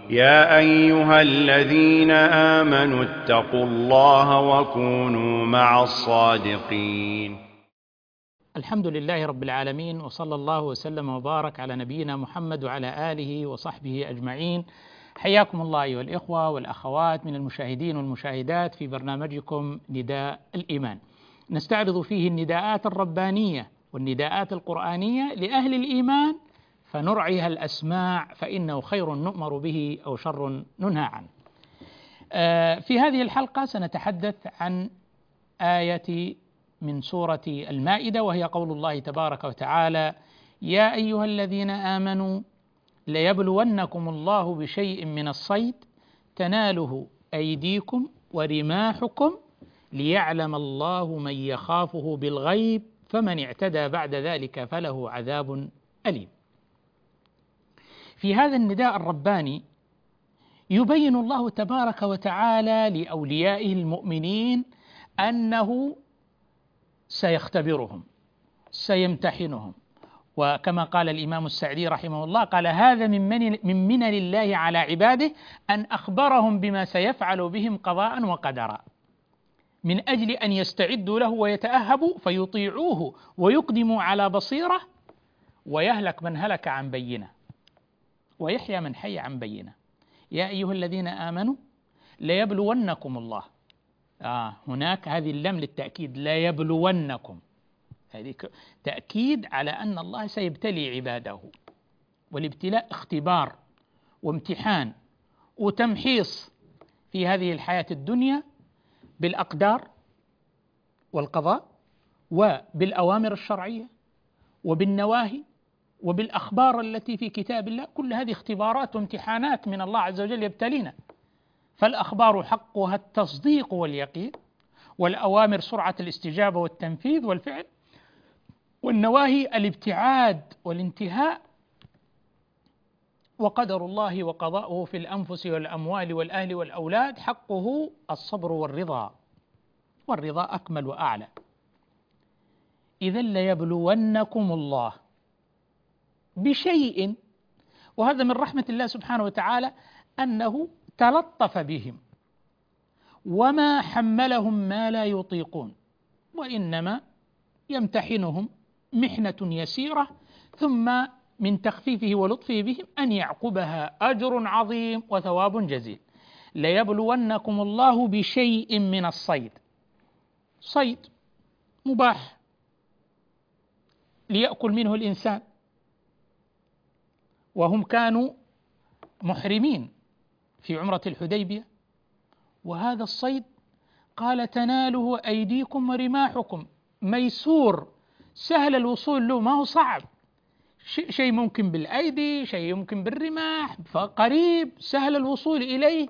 يا أيها الذين آمنوا اتقوا الله وكونوا مع الصادقين. الحمد لله رب العالمين، وصلى الله وسلم وبارك على نبينا محمد وعلى آله وصحبه أجمعين. حياكم الله أيها الإخوة والأخوات من المشاهدين والمشاهدات في برنامجكم نداء الإيمان، نستعرض فيه النداءات الربانية والنداءات القرآنية لأهل الإيمان، فنرعيها الأسماع، فإنه خير نؤمر به أو شر ننهى عنه. في هذه الحلقة سنتحدث عن آية من سورة المائدة، وهي قول الله تبارك وتعالى: يا أيها الذين آمنوا ليبلونكم الله بشيء من الصيد تناله أيديكم ورماحكم ليعلم الله من يخافه بالغيب فمن اعتدى بعد ذلك فله عذاب أليم. في هذا النداء الرباني يبين الله تبارك وتعالى لأوليائه المؤمنين أنه سيختبرهم، سيمتحنهم، وكما قال الإمام السعدي رحمه الله قال: هذا من منن الله على عباده أن أخبرهم بما سيفعل بهم قضاء وقدرا، من أجل أن يستعدوا له ويتأهبوا فيطيعوه ويقدموا على بصيرة، ويهلك من هلك عن بينة ويحيى من حي عن بينة. يا أيها الذين آمنوا ليبلونكم الله، هناك هذه اللام للتأكيد، ليبلونكم، هذه تأكيد على أن الله سيبتلي عباده، والابتلاء اختبار وامتحان وتمحيص في هذه الحياة الدنيا بالأقدار والقضاء وبالأوامر الشرعية وبالنواهي وبالأخبار التي في كتاب الله. كل هذه اختبارات وامتحانات من الله عز وجل يبتلينا. فالأخبار حقها التصديق واليقين، والأوامر سرعة الاستجابة والتنفيذ والفعل، والنواهي الابتعاد والانتهاء. وقدر الله وقضاؤه في الأنفس والأموال والأهل والأولاد حقه الصبر والرضا، والرضا أكمل وأعلى. إذا ليبلونكم الله بشيء، وهذا من رحمة الله سبحانه وتعالى أنه تلطف بهم وما حملهم ما لا يطيقون، وإنما يمتحنهم محنة يسيرة، ثم من تخفيفه ولطفه بهم أن يعقبها أجر عظيم وثواب جزيل. ليبلونكم الله بشيء من الصيد، صيد مباح ليأكل منه الإنسان، وهم كانوا محرمين في عمرة الحديبية، وهذا الصيد قال: تناله أيديكم ورماحكم، ميسور سهل الوصول له، ما هو صعب، شيء ممكن بالأيدي، شيء يمكن بالرماح، فقريب سهل الوصول إليه،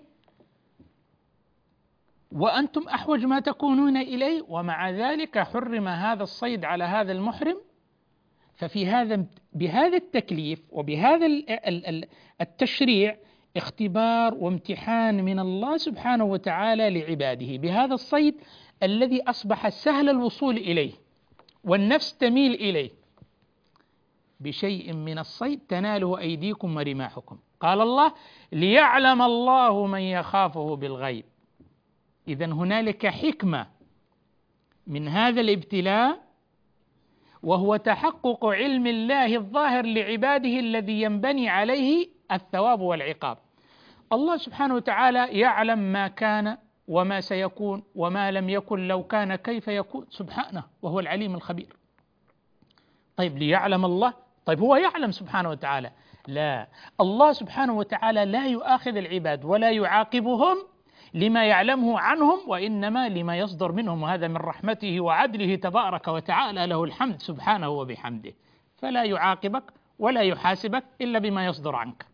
وأنتم أحوج ما تكونون إليه، ومع ذلك حرم هذا الصيد على هذا المحرم. ففي بهذا التكليف وبهذا التشريع اختبار وامتحان من الله سبحانه وتعالى لعباده بهذا الصيد الذي أصبح سهل الوصول إليه والنفس تميل إليه. بشيء من الصيد تناله أيديكم ورماحكم، قال الله: ليعلم الله من يخافه بالغيب. إذن هنالك حكمة من هذا الابتلاء، وهو تحقق علم الله الظاهر لعباده الذي ينبني عليه الثواب والعقاب. الله سبحانه وتعالى يعلم ما كان وما سيكون وما لم يكن لو كان كيف يكون، سبحانه، وهو العليم الخبير. طيب ليعلم الله، طيب هو يعلم سبحانه وتعالى؟ لا، الله سبحانه وتعالى لا يؤاخذ العباد ولا يعاقبهم لما يعلمه عنهم، وإنما لما يصدر منهم، وهذا من رحمته وعدله تبارك وتعالى، له الحمد سبحانه وبحمده. فلا يعاقبك ولا يحاسبك إلا بما يصدر عنك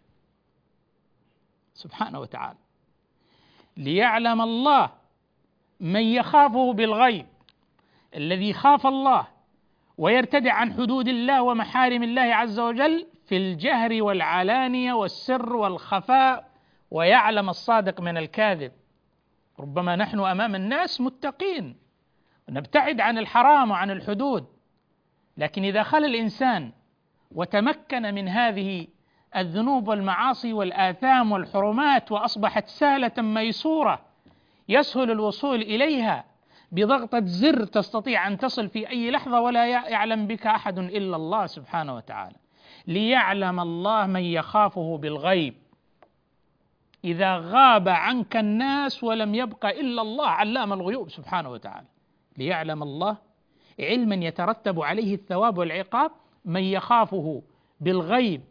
سبحانه وتعالى. ليعلم الله من يخافه بالغيب، الذي خاف الله ويرتدع عن حدود الله ومحارم الله عز وجل في الجهر والعلانية والسر والخفاء، ويعلم الصادق من الكاذب. ربما نحن أمام الناس متقين ونبتعد عن الحرام وعن الحدود، لكن إذا خلى الإنسان وتمكن من هذه الذنوب والمعاصي والآثام والحرمات، وأصبحت سهلة ميسورة يسهل الوصول إليها بضغطة زر، تستطيع أن تصل في أي لحظة ولا يعلم بك أحد إلا الله سبحانه وتعالى. ليعلم الله من يخافه بالغيب، إذا غاب عنك الناس ولم يبق إلا الله علام الغيوب سبحانه وتعالى. ليعلم الله علما يترتب عليه الثواب والعقاب، من يخافه بالغيب.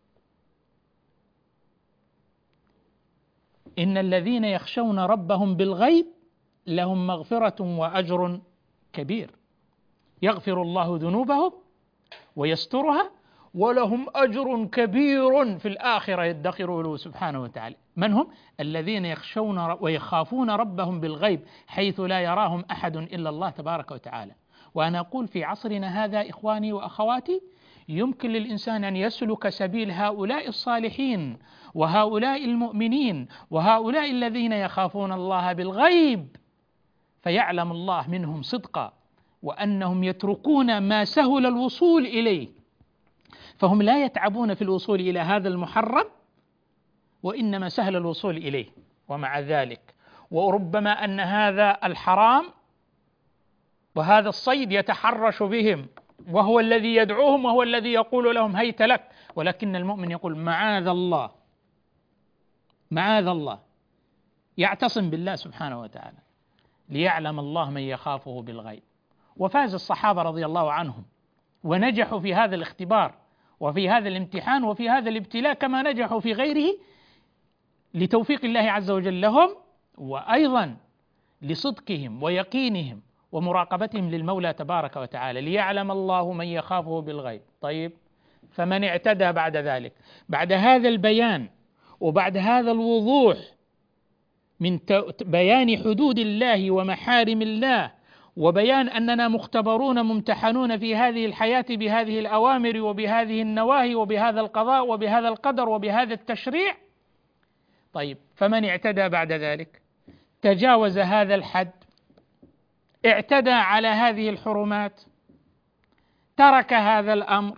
إن الذين يخشون ربهم بالغيب لهم مغفرة وأجر كبير، يغفر الله ذنوبهم ويسترها ولهم أجر كبير في الآخرة يدخره له سبحانه وتعالى. من هم؟ الذين يخشون ويخافون ربهم بالغيب، حيث لا يراهم أحد إلا الله تبارك وتعالى. وأنا أقول في عصرنا هذا إخواني وأخواتي، يمكن للإنسان أن يسلك سبيل هؤلاء الصالحين وهؤلاء المؤمنين وهؤلاء الذين يخافون الله بالغيب، فيعلم الله منهم صدقا وأنهم يتركون ما سهل الوصول إليه، فهم لا يتعبون في الوصول إلى هذا المحرم، وإنما سهل الوصول إليه. ومع ذلك وربما أن هذا الحرام وهذا الصيد يتحرش بهم، وهو الذي يدعوهم وهو الذي يقول لهم هيت لك، ولكن المؤمن يقول معاذ الله معاذ الله، يعتصم بالله سبحانه وتعالى. ليعلم الله من يخافه بالغيب. وفاز الصحابة رضي الله عنهم ونجحوا في هذا الاختبار وفي هذا الامتحان وفي هذا الابتلاء كما نجحوا في غيره، لتوفيق الله عز وجل لهم، وأيضا لصدقهم ويقينهم ومراقبتهم للمولى تبارك وتعالى. ليعلم الله من يخافه بالغيب. طيب، فمن اعتدى بعد ذلك، بعد هذا البيان وبعد هذا الوضوح من بيان حدود الله ومحارم الله، وبيان أننا مختبرون ممتحنون في هذه الحياة بهذه الأوامر وبهذه النواهي وبهذا القضاء وبهذا القدر وبهذا التشريع. طيب، فمن اعتدى بعد ذلك، تجاوز هذا الحد، اعتدى على هذه الحرمات، ترك هذا الأمر،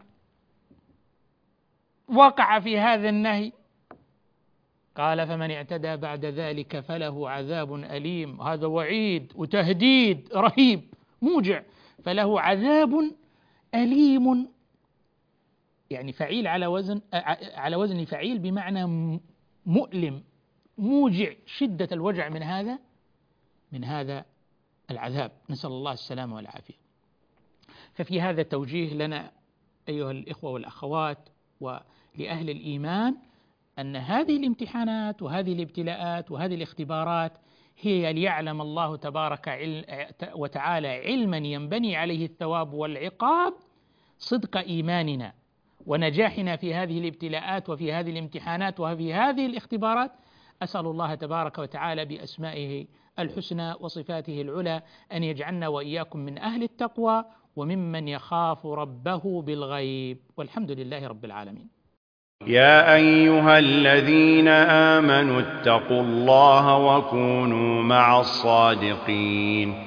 وقع في هذا النهي، قال فمن اعتدى بعد ذلك فله عذاب أليم. هذا وعيد وتهديد رهيب موجع، فله عذاب أليم، يعني فعيل على وزن فعيل، بمعنى مؤلم موجع، شدة الوجع من هذا العذاب، نسأل الله السلامة والعافية. ففي هذا توجيه لنا أيها الإخوة والأخوات ولأهل الإيمان، أن هذه الامتحانات وهذه الابتلاءات وهذه الاختبارات هي ليعلم الله تبارك وتعالى علما ينبني عليه الثواب والعقاب صدق إيماننا ونجاحنا في هذه الابتلاءات وفي هذه الامتحانات وفي هذه الاختبارات. أسأل الله تبارك وتعالى بأسمائه الحسنى وصفاته العلى أن يجعلنا وإياكم من أهل التقوى وممن يخاف ربه بالغيب، والحمد لله رب العالمين. يا أيها الذين آمنوا اتقوا الله وكونوا مع الصادقين.